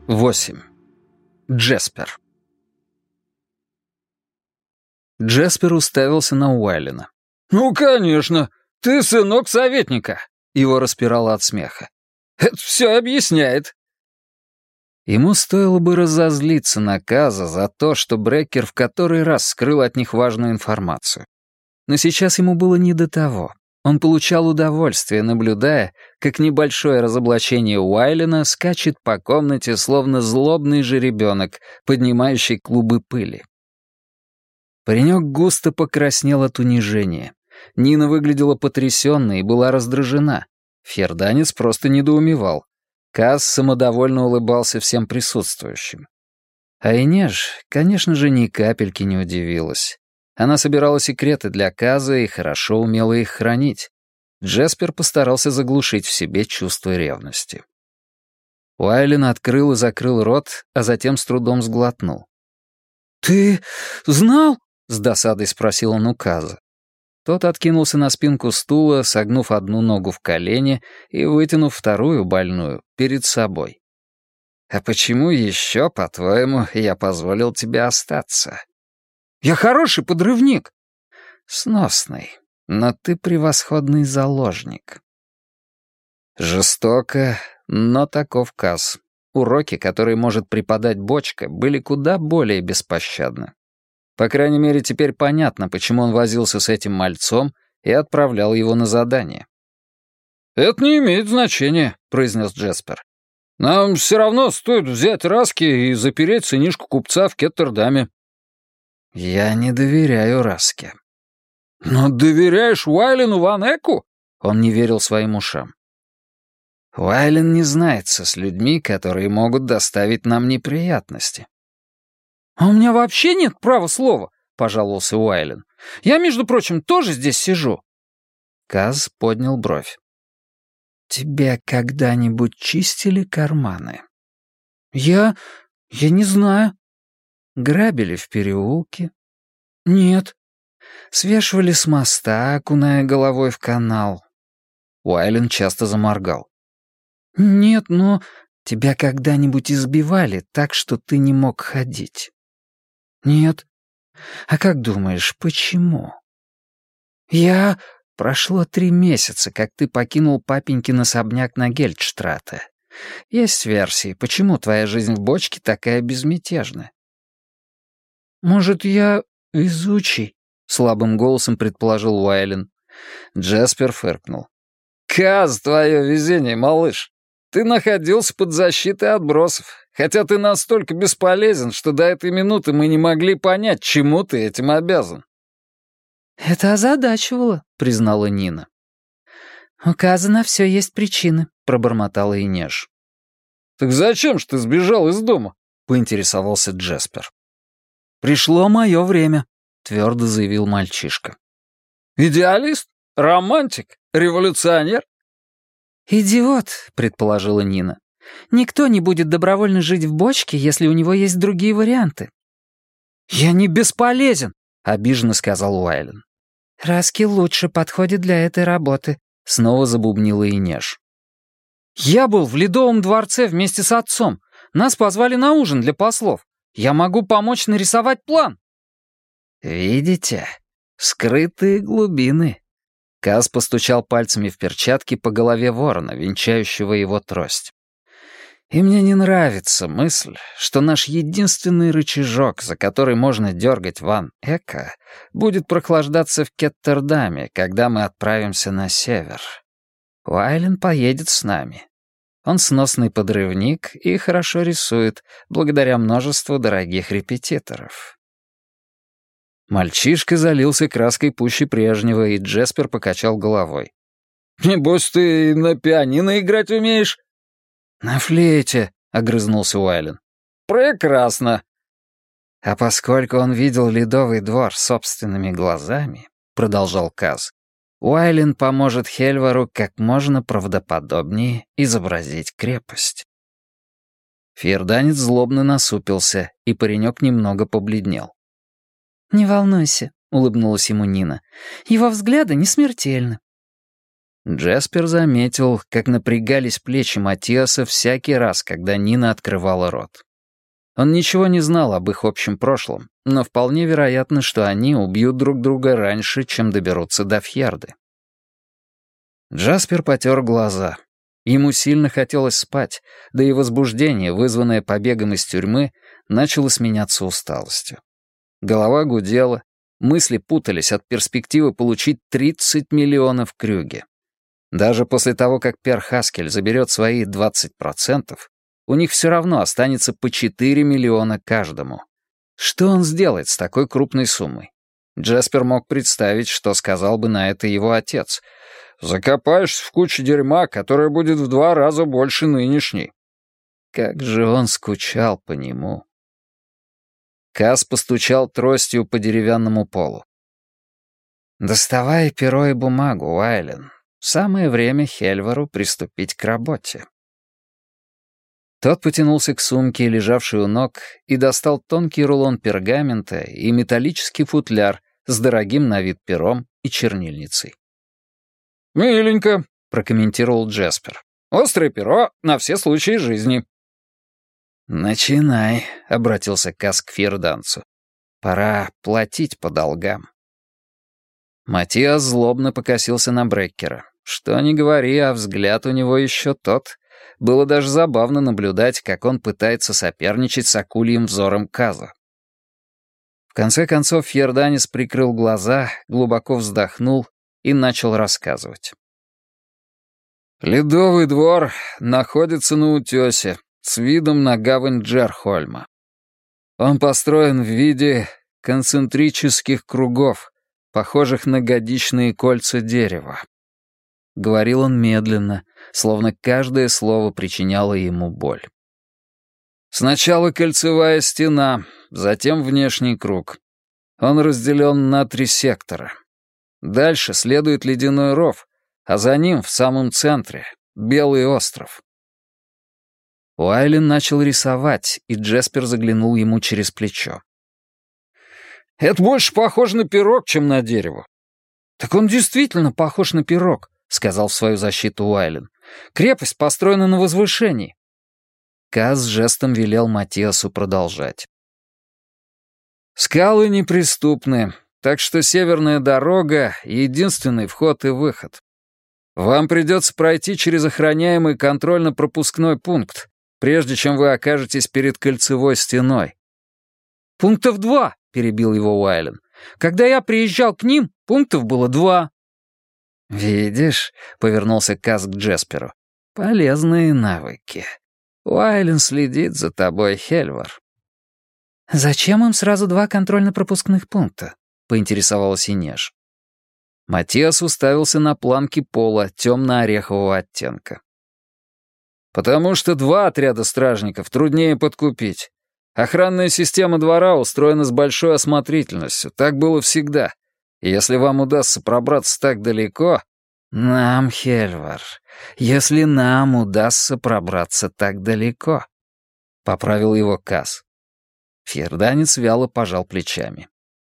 8. Джеспер. Джеспер уставился на Уайлена. «Ну, конечно, ты сынок советника!» Его распирало от смеха. «Это все объясняет!» Ему стоило бы разозлиться на Каза за то, что Бреккер в который раз скрыл от них важную информацию. Но сейчас ему было не до того. Он получал удовольствие, наблюдая, как небольшое разоблачение Уайлена скачет по комнате, словно злобный жеребенок, поднимающий клубы пыли. Паренек густо покраснел от унижения. Нина выглядела потрясенной и была раздражена. Фьерданец просто недоумевал. Каз самодовольно улыбался всем присутствующим. А Инеж, конечно же, ни капельки не удивилась. Она собирала секреты для Каза и хорошо умела их хранить. Джеспер постарался заглушить в себе чувство ревности. Уайлен открыл и закрыл рот, а затем с трудом сглотнул. «Ты знал?» — с досадой спросил он у Каза. Тот откинулся на спинку стула, согнув одну ногу в колене и вытянув вторую, больную, перед собой. «А почему еще, по-твоему, я позволил тебе остаться?» «Я хороший подрывник». «Сносный, но ты превосходный заложник». Жестоко, но таков Каз. Уроки, которые может преподать бочка, были куда более беспощадны. По крайней мере, теперь понятно, почему он возился с этим мальцом и отправлял его на задание. «Это не имеет значения», — произнес Джеспер. «Нам все равно стоит взять Раски и запереть сынишку купца в Кеттердаме». «Я не доверяю Раске». «Но доверяешь Уайлену Ван Эку?» Он не верил своим ушам. «Уайлен не знается с людьми, которые могут доставить нам неприятности». «А у меня вообще нет права слова», — пожаловался Уайлен. «Я, между прочим, тоже здесь сижу». Каз поднял бровь. «Тебе когда-нибудь чистили карманы?» Я не знаю». «Грабили в переулке?» «Нет». «Свешивали с моста, окуная головой в канал?» Уайлен часто заморгал. «Нет, но...» «Тебя когда-нибудь избивали так, что ты не мог ходить?» «Нет». «А как думаешь, почему?» «Я...» «Прошло 3 месяца, как ты покинул папенькин особняк на Гельдштрате. Есть версии, почему твоя жизнь в бочке такая безмятежная?» «Может, я везучий?» — слабым голосом предположил Уайлен. Джеспер фыркнул. «Каз, твое везение, малыш. Ты находился под защитой отбросов, хотя ты настолько бесполезен, что до этой минуты мы не могли понять, чему ты этим обязан». «Это озадачивало», — признала Нина. «У Каза на все есть причины», — пробормотала Инеж. «Так зачем ж ты сбежал из дома?» — поинтересовался Джеспер. «Пришло мое время», — твердо заявил мальчишка. «Идеалист? Романтик? Революционер?» «Идиот», — предположила Нина. «Никто не будет добровольно жить в бочке, если у него есть другие варианты». «Я не бесполезен», — обиженно сказал Уайлен. «Раски лучше подходит для этой работы», — снова забубнила Инеж. «Я был в Ледовом дворце вместе с отцом. Нас позвали на ужин для послов. Я могу помочь нарисовать план». «Видите? Скрытые глубины». Каз постучал пальцами в перчатки по голове ворона, венчающего его трость. «И мне не нравится мысль, что наш единственный рычажок, за который можно дергать Ван Эка, будет прохлаждаться в Кеттердаме, когда мы отправимся на север. Уайлен поедет с нами. Он сносный подрывник и хорошо рисует, благодаря множеству дорогих репетиторов». Мальчишка залился краской пуще прежнего, и Джеспер покачал головой. «Небось, ты на пианино играть умеешь?» «На флейте», — огрызнулся Уайлен. «Прекрасно». «А поскольку он видел Ледовый двор собственными глазами», — продолжал Каз, «Уайлен поможет Хельвару как можно правдоподобнее изобразить крепость». Фьерданец злобно насупился, и паренек немного побледнел. «Не волнуйся», — улыбнулась ему Нина. «Его взгляды не смертельны». Джеспер заметил, как напрягались плечи Матиаса всякий раз, когда Нина открывала рот. Он ничего не знал об их общем прошлом, но вполне вероятно, что они убьют друг друга раньше, чем доберутся до Фьерды. Джаспер потер глаза. Ему сильно хотелось спать, да и возбуждение, вызванное побегом из тюрьмы, начало сменяться усталостью. Голова гудела, мысли путались от перспективы получить 30 миллионов крюге. Даже после того, как Пер Хаскель заберет свои 20%, у них все равно останется по 4 миллиона каждому. Что он сделает с такой крупной суммой? Джеспер мог представить, что сказал бы на это его отец. «Закопаешься в кучу дерьма, которая будет в 2 раза больше нынешней». Как же он скучал по нему. Каз постучал тростью по деревянному полу. «Доставай перо и бумагу, Уайлен. Самое время Хельвару приступить к работе». Тот потянулся к сумке, лежавшей у ног, и достал тонкий рулон пергамента и металлический футляр с дорогим на вид пером и чернильницей. «Миленько», — прокомментировал Джеспер. «Острое перо на все случаи жизни». «Начинай», — обратился Каз к фьерданцу. «Пора платить по долгам». Матиас злобно покосился на Бреккера. Что ни говори, а взгляд у него еще тот. Было даже забавно наблюдать, как он пытается соперничать с акульим взором Каза. В конце концов фьерданец прикрыл глаза, глубоко вздохнул и начал рассказывать. «Ледовый двор находится на утёсе, с видом на гавань Джерхольма. Он построен в виде концентрических кругов, похожих на годичные кольца дерева». Говорил он медленно, словно каждое слово причиняло ему боль. «Сначала кольцевая стена, затем внешний круг. Он разделен на 3 сектора. Дальше следует ледяной ров, а за ним, в самом центре, Белый остров». Уайлен начал рисовать, и Джеспер заглянул ему через плечо. «Это больше похоже на пирог, чем на дерево». «Так он действительно похож на пирог», — сказал в свою защиту Уайлен. «Крепость построена на возвышении». Каз жестом велел Матиасу продолжать. «Скалы неприступны, так что северная дорога — единственный вход и выход. Вам придется пройти через охраняемый контрольно-пропускной пункт, прежде чем вы окажетесь перед кольцевой стеной». «Пунктов 2», — перебил его Уайлен. «Когда я приезжал к ним, пунктов было 2». «Видишь», — повернулся Каз к Джесперу, — «полезные навыки. Уайлен следит за тобой, Хельвар». «Зачем им сразу 2 контрольно-пропускных пункта?» — поинтересовалась Инеж. Матиас уставился на планки пола темно-орехового оттенка. «Потому что 2 отряда стражников труднее подкупить. Охранная система двора устроена с большой осмотрительностью, так было всегда. И если вам удастся пробраться так далеко...» «Нам, Хельвар, если нам удастся пробраться так далеко», — поправил его Каз. Фьерданец вяло пожал плечами.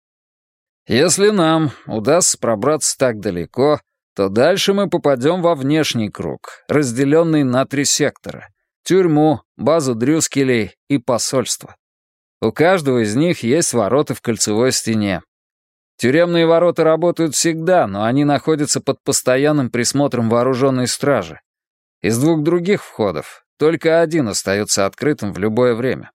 «Если нам удастся пробраться так далеко, то дальше мы попадем во внешний круг, разделенный на 3 сектора — тюрьму, базу Дрюскелей и посольство. У каждого из них есть ворота в кольцевой стене. Тюремные ворота работают всегда, но они находятся под постоянным присмотром вооруженной стражи. Из 2 других входов только один остается открытым в любое время».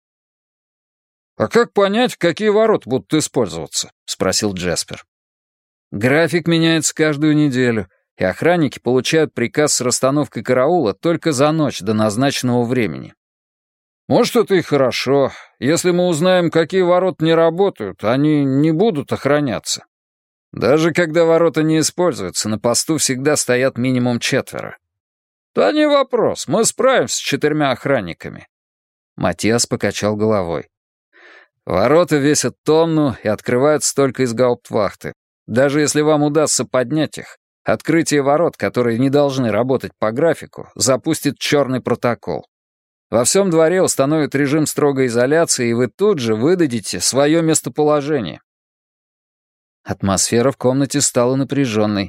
«А как понять, какие ворота будут использоваться?» — спросил Джеспер. «График меняется каждую неделю, и охранники получают приказ с расстановкой караула только за ночь до назначенного времени». «Может, это и хорошо. Если мы узнаем, какие ворота не работают, они не будут охраняться. Даже когда ворота не используются, на посту всегда стоят минимум 4. «Да не вопрос, мы справимся с 4 охранниками». Матиас покачал головой. «Ворота весят тонну и открываются только из гауптвахты. Даже если вам удастся поднять их, открытие ворот, которые не должны работать по графику, запустит черный протокол. Во всем дворе установят режим строгой изоляции, и вы тут же выдадите свое местоположение». Атмосфера в комнате стала напряженной.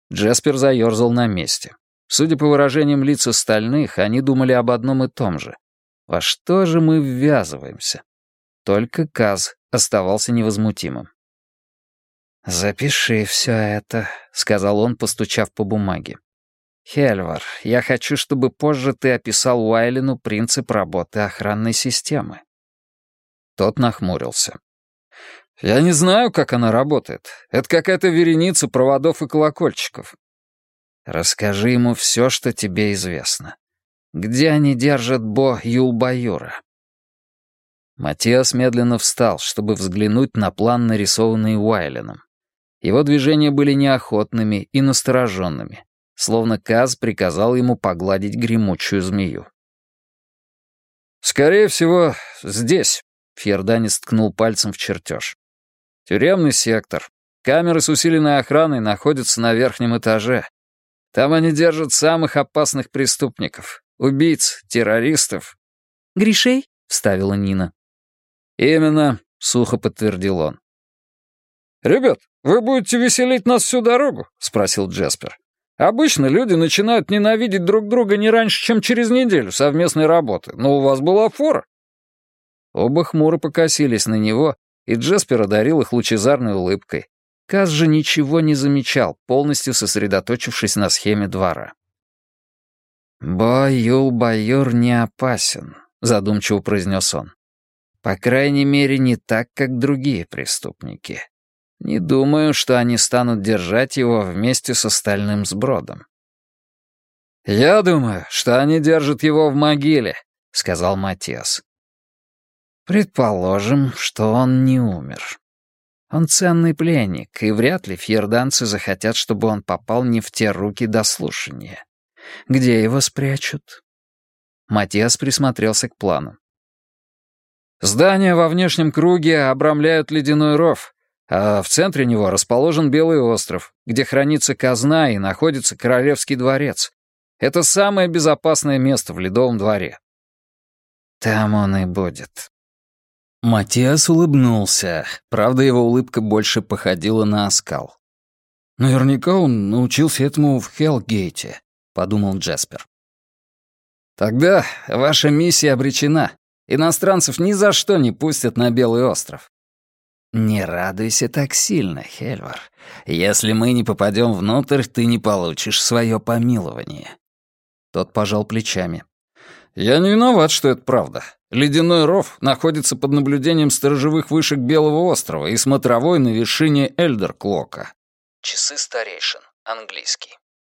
Джеспер заерзал на месте. Судя по выражениям лиц остальных, они думали об одном и том же. Во что же мы ввязываемся? Только Каз оставался невозмутимым. «Запиши все это», — сказал он, постучав по бумаге. «Хельвар, я хочу, чтобы позже ты описал Уайлину принцип работы охранной системы». Тот нахмурился. «Я не знаю, как она работает. Это какая-то вереница проводов и колокольчиков». «Расскажи ему все, что тебе известно. Где они держат Бо Юлбаюра?» Матиас медленно встал, чтобы взглянуть на план, нарисованный Уайленом. Его движения были неохотными и настороженными, словно Каз приказал ему погладить гремучую змею. «Скорее всего, здесь», — фьерданец ткнул пальцем в чертеж. «Тюремный сектор. Камеры с усиленной охраной находятся на верхнем этаже. Там они держат самых опасных преступников. Убийц, террористов». «Гришей?» — вставила Нина. «Именно», — сухо подтвердил он. «Ребят, вы будете веселить нас всю дорогу?» — спросил Джеспер. «Обычно люди начинают ненавидеть друг друга не раньше, чем через неделю совместной работы, но у вас была фора». Оба хмуро покосились на него, и Джеспер одарил их лучезарной улыбкой. Каз же ничего не замечал, полностью сосредоточившись на схеме двора. «Бо-Юл-Баюр не опасен», — задумчиво произнес он. «По крайней мере, не так, как другие преступники. Не думаю, что они станут держать его вместе с остальным сбродом». «Я думаю, что они держат его в могиле», — сказал Матиас. «Предположим, что он не умер. Он ценный пленник, и вряд ли фьерданцы захотят, чтобы он попал не в те руки до слушания. Где его спрячут?» Матиас присмотрелся к плану. «Здания во внешнем круге обрамляют ледяной ров, а в центре него расположен Белый остров, где хранится казна и находится Королевский дворец. Это самое безопасное место в Ледовом дворе». «Там он и будет». Матиас улыбнулся, правда, его улыбка больше походила на оскал. «Наверняка он научился этому в Хеллгейте», — подумал Джеспер. «Тогда ваша миссия обречена. Иностранцев ни за что не пустят на Белый остров». «Не радуйся так сильно, Хельвар. Если мы не попадем внутрь, ты не получишь свое помилование». Тот пожал плечами. «Я не виноват, что это правда. Ледяной ров находится под наблюдением сторожевых вышек Белого острова и смотровой на вершине Эльдерклока». Часы старейшин, английский.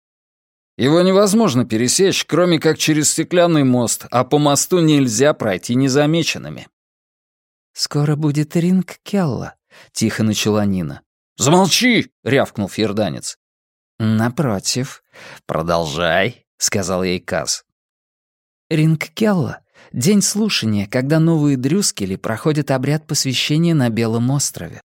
«Его невозможно пересечь, кроме как через стеклянный мост, а по мосту нельзя пройти незамеченными». «Скоро будет ринг Келла», — тихо начала Нина. «Замолчи!» — рявкнул фьерданец. «Напротив. Продолжай», — сказал ей Каз. «Ринг Келла — день слушания, когда новые дрюскели проходят обряд посвящения на Белом острове».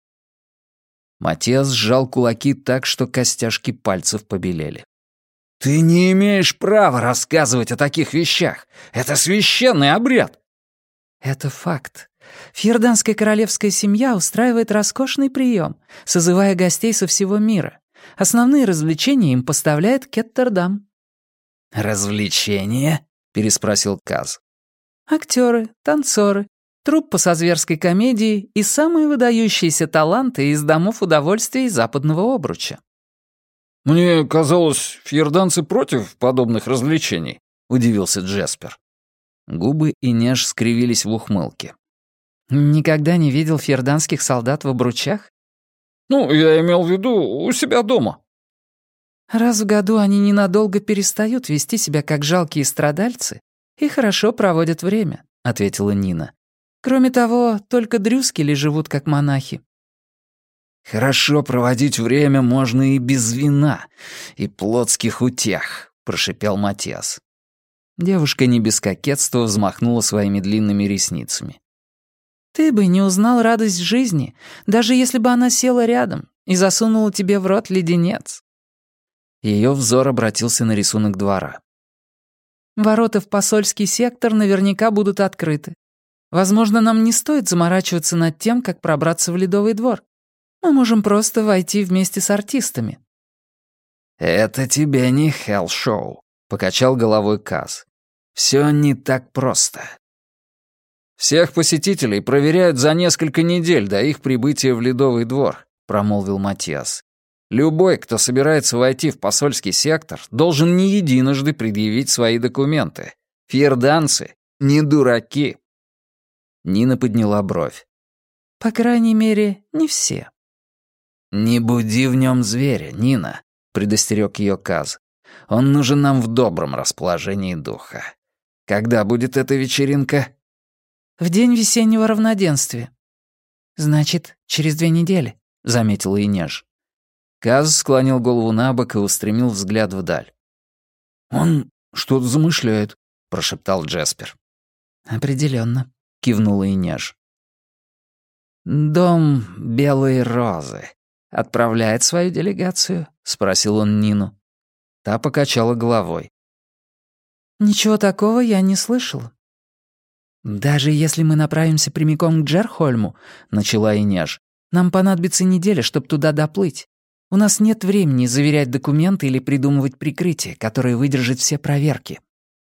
Матиас сжал кулаки так, что костяшки пальцев побелели. «Ты не имеешь права рассказывать о таких вещах. Это священный обряд». «Это факт. Фьерданская королевская семья устраивает роскошный прием, созывая гостей со всего мира. Основные развлечения им поставляет Кеттердам». «Развлечения?» — переспросил Каз. «Актеры, танцоры, труппа со зверской комедией и самые выдающиеся таланты из домов удовольствий Западного Обруча». «Мне казалось, фьерданцы против подобных развлечений», — удивился Джеспер. Губы Инеш скривились в ухмылке. «Никогда не видел фьерданских солдат в обручах?» «Ну, я имел в виду у себя дома». «Раз в году они ненадолго перестают вести себя как жалкие страдальцы и хорошо проводят время», — ответила Нина. «Кроме того, только дрюскели живут как монахи». «Хорошо проводить время можно и без вина, и плотских утех», — прошипел Матиас. Девушка не без кокетства взмахнула своими длинными ресницами. «Ты бы не узнал радость жизни, даже если бы она села рядом и засунула тебе в рот леденец». Ее взор обратился на рисунок двора. «Ворота в посольский сектор наверняка будут открыты. Возможно, нам не стоит заморачиваться над тем, как пробраться в Ледовый двор. Мы можем просто войти вместе с артистами». «Это тебе не Хелл-шоу», — покачал головой Каз. «Все не так просто». «Всех посетителей проверяют за несколько недель до их прибытия в Ледовый двор», — промолвил Матиас. «Любой, кто собирается войти в посольский сектор, должен не единожды предъявить свои документы. Фьерданцы не дураки». Нина подняла бровь. «По крайней мере, не все». «Не буди в нем зверя, Нина», — предостерег ее Каз. «Он нужен нам в добром расположении духа. Когда будет эта вечеринка?» «В день весеннего равноденствия». «Значит, через 2 недели», — заметила Инеж. Каз склонил голову на бок и устремил взгляд вдаль. «Он что-то замышляет», — прошептал Джеспер. «Определенно», — кивнула Инеж. «Дом Белой Розы отправляет свою делегацию?» — спросил он Нину. Та покачала головой. «Ничего такого я не слышала». «Даже если мы направимся прямиком к Джерхольму», — начала Инеж, «нам понадобится неделя, чтобы туда доплыть. У нас нет времени заверять документы или придумывать прикрытие, которое выдержит все проверки».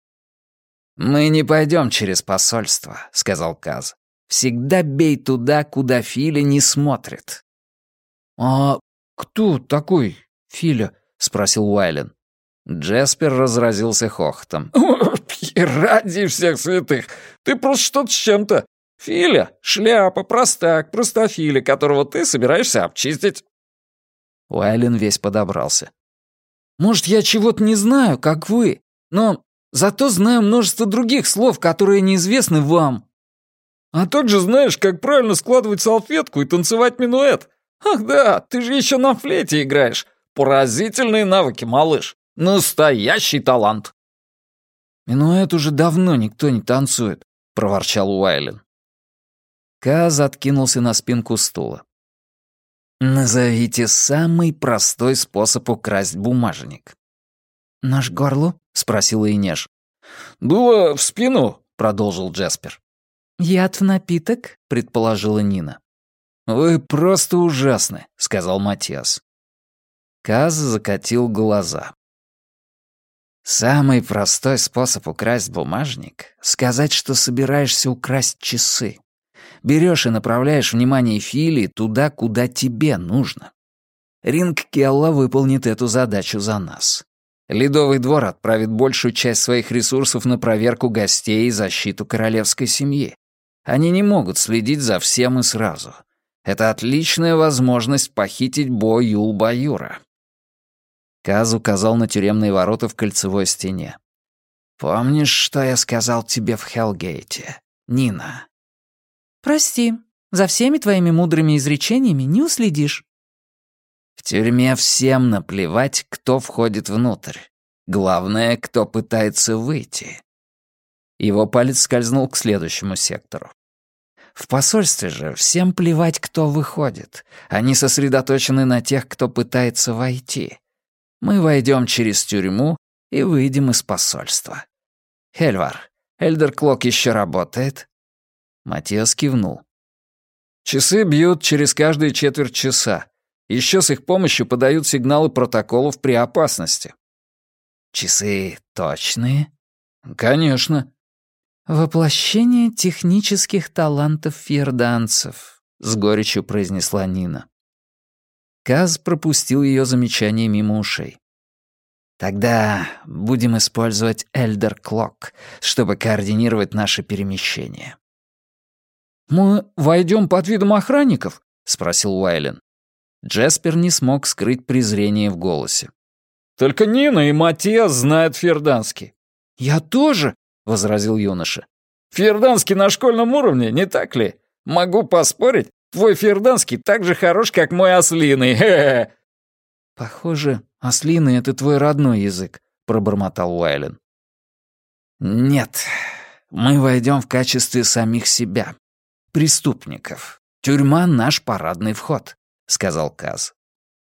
«Мы не пойдем через посольство», — сказал Каз. «Всегда бей туда, куда Филя не смотрит». «А кто такой Филя?» — спросил Уайлен. Джеспер разразился хохотом. «Ради всех святых! Ты просто что-то с чем-то! Филя — шляпа, простак, простофиля, которого ты собираешься обчистить». Уайлен весь подобрался. «Может, я чего-то не знаю, как вы, но зато знаю множество других слов, которые неизвестны вам. А также знаешь, как правильно складывать салфетку и танцевать минуэт. Ах да, ты же еще на флейте играешь. Поразительные навыки, малыш. Настоящий талант». «Минуэт уже давно никто не танцует», — проворчал Уайлен. Каз откинулся на спинку стула. «Назовите самый простой способ украсть бумажник». «Нож горлу?» — спросила Инеж. «Дуло в спину», — продолжил Джеспер. «Яд в напиток?» — предположила Нина. «Вы просто ужасны», — сказал Матиас. Каз закатил глаза. «Самый простой способ украсть бумажник — сказать, что собираешься украсть часы. Берешь и направляешь внимание Фили туда, куда тебе нужно. Ринг Келла выполнит эту задачу за нас. Ледовый двор отправит большую часть своих ресурсов на проверку гостей и защиту королевской семьи. Они не могут следить за всем и сразу. Это отличная возможность похитить Бо Юл-Баюра». Каз указал на тюремные ворота в кольцевой стене. «Помнишь, что я сказал тебе в Хеллгейте, Нина?» «Прости, за всеми твоими мудрыми изречениями не уследишь». «В тюрьме всем наплевать, кто входит внутрь. Главное, кто пытается выйти». Его палец скользнул к следующему сектору. «В посольстве же всем плевать, кто выходит. Они сосредоточены на тех, кто пытается войти. Мы войдем через тюрьму и выйдем из посольства. Хельвар, Эльдерклок еще работает?» Матиас кивнул. «Часы бьют через каждые четверть часа. Еще с их помощью подают сигналы протоколов при опасности». «Часы точные?» «Конечно». «Воплощение технических талантов фьерданцев», — с горечью произнесла Нина. Каз пропустил ее замечание мимо ушей. «Тогда будем использовать Эльдерклок, чтобы координировать наше перемещение». «Мы войдем под видом охранников?» — спросил Уайлен. Джеспер не смог скрыть презрение в голосе. «Только Нина и Матиас знают фьерданский». «Я тоже», — возразил юноша. «Фьерданский на школьном уровне, не так ли? Могу поспорить, твой фьерданский так же хорош, как мой ослиный. Хе-хе». «Похоже, ослиный — это твой родной язык», — пробормотал Уайлен. «Нет, мы войдем в качестве самих себя. Преступников. Тюрьма — наш парадный вход», — сказал Каз.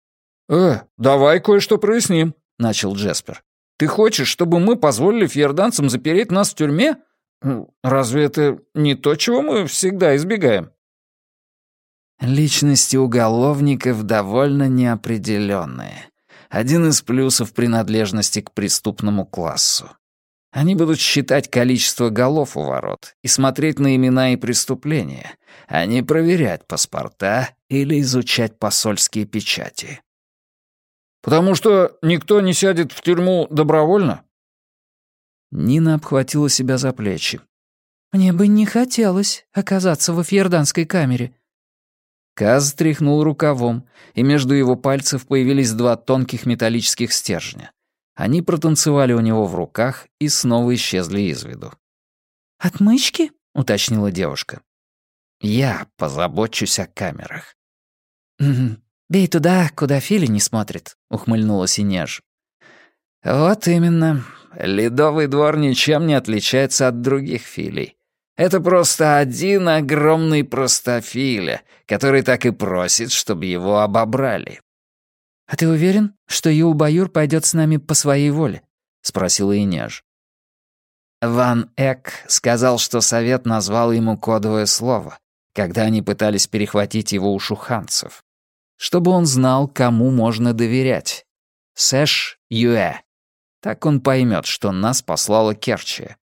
Давай кое-что проясним», — начал Джеспер. «Ты хочешь, чтобы мы позволили фьерданцам запереть нас в тюрьме? Разве это не то, чего мы всегда избегаем?» «Личности уголовников довольно неопределенные. Один из плюсов принадлежности к преступному классу. Они будут считать количество голов у ворот и смотреть на имена и преступления, а не проверять паспорта или изучать посольские печати. «Потому что никто не сядет в тюрьму добровольно?» Нина обхватила себя за плечи. «Мне бы не хотелось оказаться во фьерданской камере». Каз тряхнул рукавом, и между его пальцев появились два тонких металлических стержня. Они протанцевали у него в руках и снова исчезли из виду. «Отмычки?» — уточнила девушка. «Я позабочусь о камерах». «Бей туда, куда Фили не смотрит», — ухмыльнулась Инеж. «Вот именно. Ледовый двор ничем не отличается от других филей. Это просто один огромный простофиля, который так и просит, чтобы его обобрали». «А ты уверен, что Юлбаюр пойдет с нами по своей воле?» — спросила Инеж. Ван Эк сказал, что совет назвал ему кодовое слово, когда они пытались перехватить его у шуханцев. Чтобы он знал, кому можно доверять. Сэш Юэ. Так он поймет, что нас послала Керчия.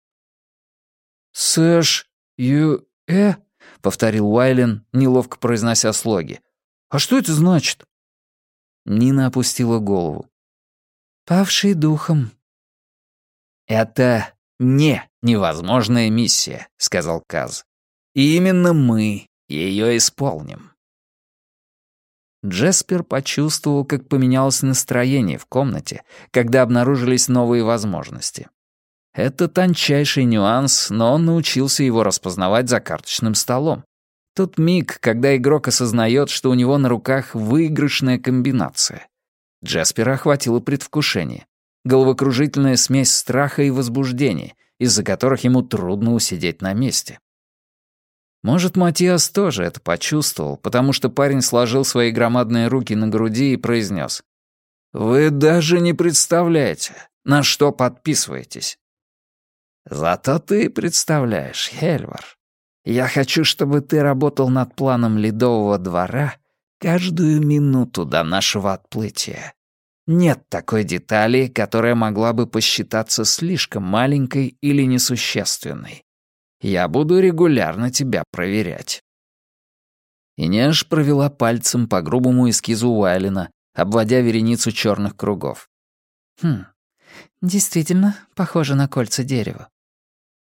«Сэш Юэ?» — повторил Уайлен, неловко произнося слоги. «А что это значит?» Нина опустила голову. «Павший духом». «Это не невозможная миссия», — сказал Каз. «И именно мы ее исполним». Джеспер почувствовал, как поменялось настроение в комнате, когда обнаружились новые возможности. Это тончайший нюанс, но он научился его распознавать за карточным столом. Тот миг, когда игрок осознает, что у него на руках выигрышная комбинация. Джеспера охватило предвкушение. Головокружительная смесь страха и возбуждения, из-за которых ему трудно усидеть на месте. Может, Матиас тоже это почувствовал, потому что парень сложил свои громадные руки на груди и произнес: «Вы даже не представляете, на что подписываетесь». «Зато ты представляешь, Хельвар. Я хочу, чтобы ты работал над планом Ледового двора каждую минуту до нашего отплытия. Нет такой детали, которая могла бы посчитаться слишком маленькой или несущественной. Я буду регулярно тебя проверять». Инеж провела пальцем по грубому эскизу Уайлена, обводя вереницу черных кругов. Действительно похоже на кольца дерева.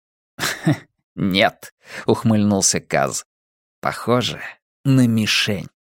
«Нет», — ухмыльнулся Каз. «Похоже на мишень».